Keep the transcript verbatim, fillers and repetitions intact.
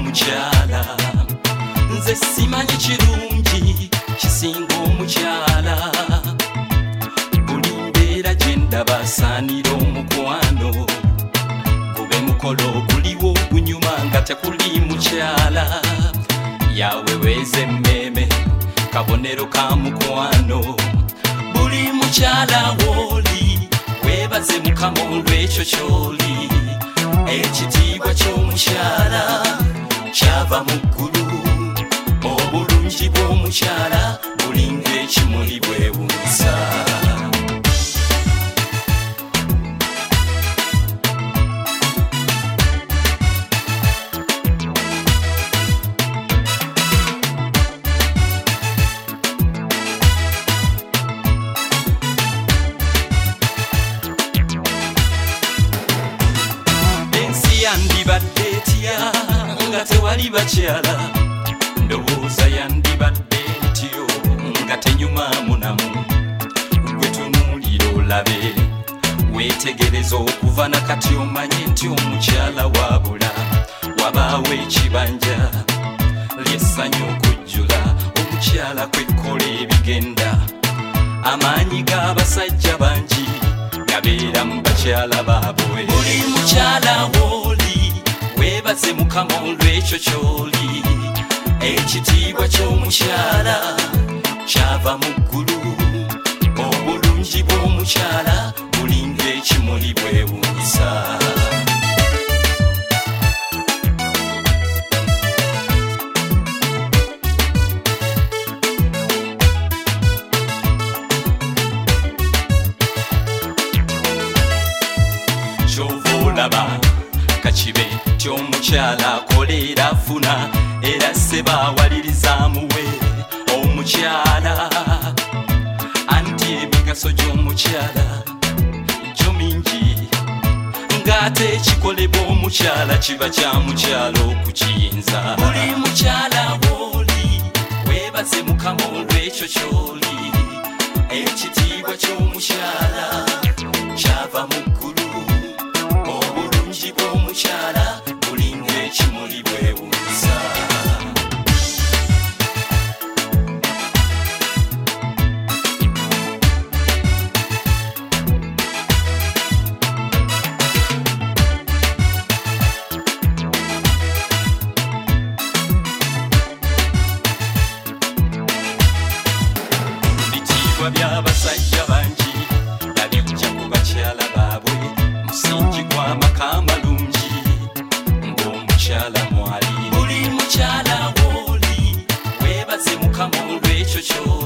mukyala nze simanyi kirungi kisinga omukyala buli mbeera gye ndaba asaanira omukwano gube mukolo guliwo gunyuma nga tekuli mukyala yawe weeze mmeme kabonero ka mukwano buli mukyala woli weebaze mukama olw'ekyo kyoli ekitiibwa ky'omukyala kyava mu ggulu obulungi bw'omukyala bulinga ekimuli bwewunyisa yandibadde etya nga tewali bakyala ndowooza yandibadde ntyo nga tenyumaamu namu gwe tunuulira olabe weetegereza okuva nakati omanye nti omukyala waabula wabaawo ekibanja lyessanyu okujjula omukyala kwekkola ebigenda amaanyi g'abasajja bangi gabeera mu bakyala baabwe buli mukyala woli weebaze mukama olw'ekyo kyoli ekitiibwa ky'omukyala kyava mu ggulu obulungi bw'omukyala bulinga ekimuli bwewunyisa olaba kakibe ky'omukyala akolera afuna era sebaawalirizamuwe omukyala anti emigaso gy'omukyala gyo mingi ng'ate ekikolebwa omukyala kiba kya mukyala okukiyinza buli mukyala woli weebaze mukama olw'ekyo kyoli ekitiibwa ky'omukyala kyava mu ggulu obulungi bw'omukyala bulinga ekimuli bwewunyisa bitiibwa by'abasajja bangi nabijja ku bakyala baabwe musingi gw'amaka amalungi buli mukyala woli weebaze mukama olw'ekyo kyoli